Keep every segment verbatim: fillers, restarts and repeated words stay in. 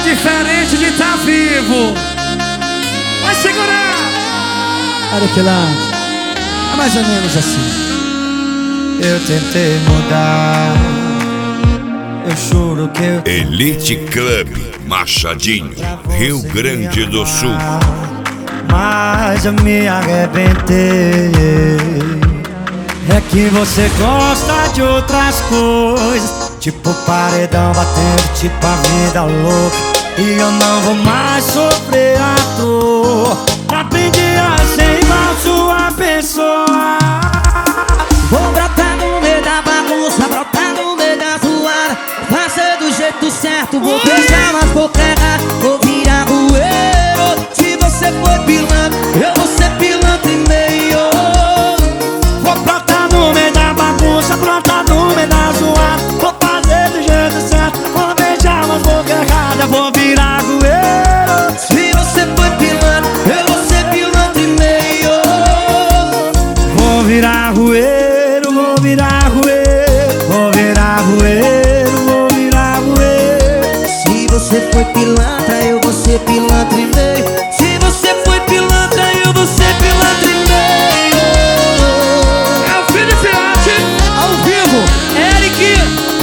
diferente de estar vivo. Vai segurar. Arequilante, é mais ou menos assim. Eu tentei mudar, eu juro que eu Elite Club Machadinho, Rio Grande do Sul. Mas eu me arrebentei. É que você gosta de outras coisas, tipo paredão batendo, tipo a vida louca. E eu não vou mais sofrer a dor. Aprendi a ser igual sua pessoa. Vou brotar no meio da bagunça, brotar no meio da zoada, fazer do jeito certo, vou beijar nas bocas erradas, vou virar rueiro. Se você for pilantra, eu vou ser pilantra e meio. Vou brotar no meio da bagunça, brotar no meio da zoada, vou fazer do jeito certo, vou beijar nas bocas erradas, vou virar rueiro. Se você for pilantra, eu vou ser pilantra e meio. Vou virar rueiro, vou virar rueiro, vou virar rueiro, vou virar rueiro. Se você foi pilantra, eu vou ser pilantra e meio. Se você foi pilantra, eu vou ser pilantra e meio. É o Felipe Arte, Ao vivo, Eric.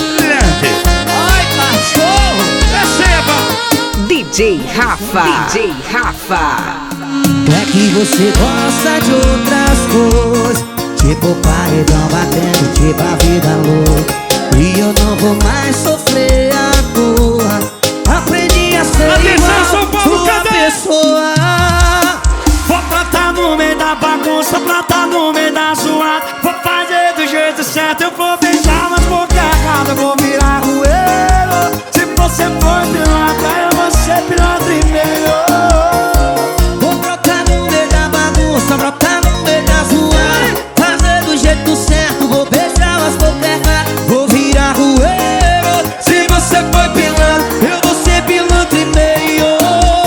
Ai, cachorro. receba. D J Rafa, D J Rafa. É que você gosta de outras coisas, tipo paredão batendo, tipo a vida louca. E eu não vou mais sofrer a dor. Aprendi a ser Atenção, São igual Paulo, sua cadê? pessoa. Vou plantar no meio da bagunça, plantar no meio da zoada, vou fazer do jeito certo, eu vou beijar nas bocas erradas, vou virar rueiro. Se você for pilantra, eu vou ser pilantra e meio. Vou brotar no meio da bagunça, brotar no meio da zoada, fazer do jeito certo, vou beijar as bocas erradas, vou virar rueiro. Se você for pilantra, eu vou ser pilantra e meio.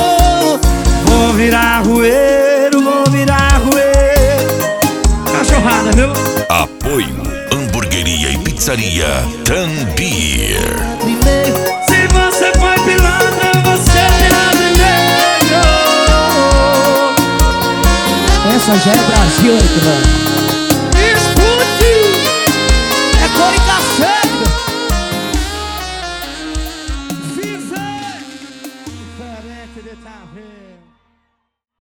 Vou virar rueiro, vou virar rueiro. Cachorrada, viu? Apoio Hamburgueria e Pizzaria Tanbeer. Primeiro, Se você foi pilantra, eu vou ser pilantra e meio. Essa já é Brasil, Arequilante.